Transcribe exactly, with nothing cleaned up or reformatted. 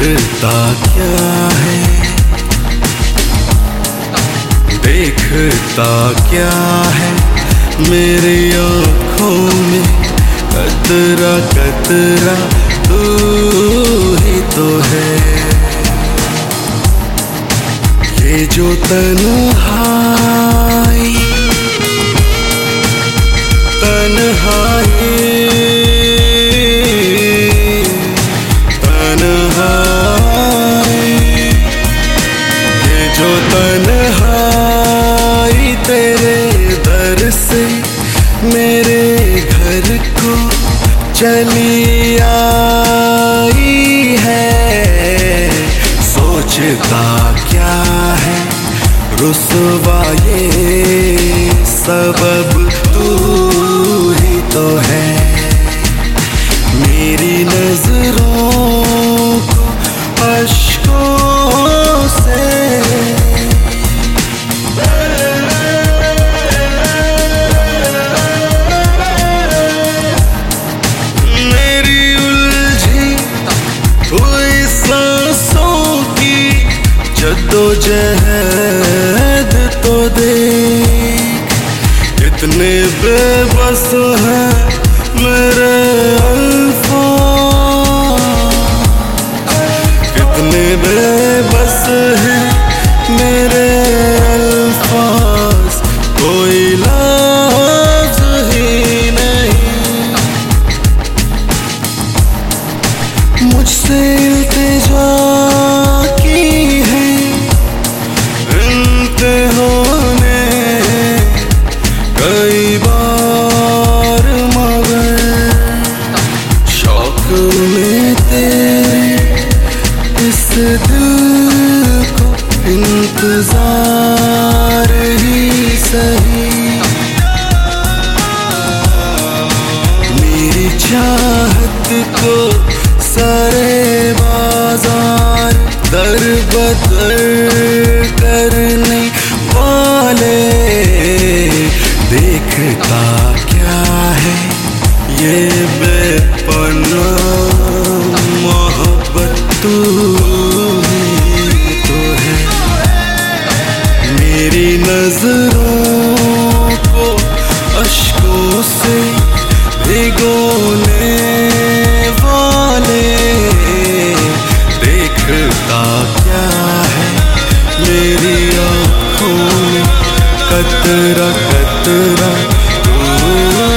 देखता क्या है, देखता क्या है मेरी आँखों में, कतरा कतरा तू ही तो है। ये जो तन्हाई तन्हाई तन्हाई, ये जो तन्हाई तेरे दर से मेरे घर को चली आई है। सोचता क्या है रुसवा ये सबब तू ही तो है। मेरी नजरों को अश्कों से मेरी उलझी हुई सांसों की जद्दोजहद तो देख, कितने बेबस हैं मेरे अल्फाज, कितने बेबस हैं मेरे अल्फाज, कोई लफ्ज़ ही नहीं। मुझसे इल्तिजा की है इम्तिहाने कई बार, मगर शौक में तेरे इस दिल को इंतजार ही सही। मेरी चाहत को सारे बाजार दर बदर करने वाले, देखता क्या है ये बेपनाह मोहब्बत तू ही तो है। मेरी नजरों को अश्कों से भिगोने वाले, देखता क्या है मेरी आँखों में, कतरा कतरा तू